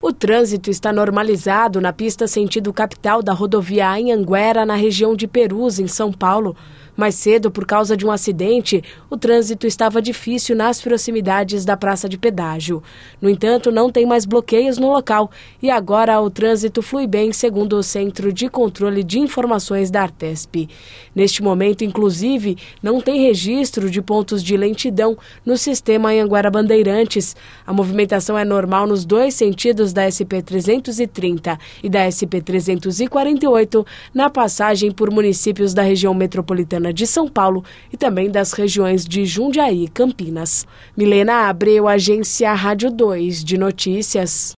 O trânsito está normalizado na pista sentido capital da rodovia Anhanguera, na região de Perus, em São Paulo. Mais cedo, por causa de um acidente, o trânsito estava difícil nas proximidades da praça de pedágio. No entanto, não tem mais bloqueios no local e agora o trânsito flui bem, segundo o Centro de Controle de Informações da Artesp. Neste momento, inclusive, não tem registro de pontos de lentidão no sistema Anhanguera Bandeirantes. A movimentação é normal nos dois sentidos da SP-330 e da SP-348, na passagem por municípios da região metropolitana de São Paulo e também das regiões de Jundiaí e Campinas. Milena Abreu, Agência Rádio 2 de Notícias.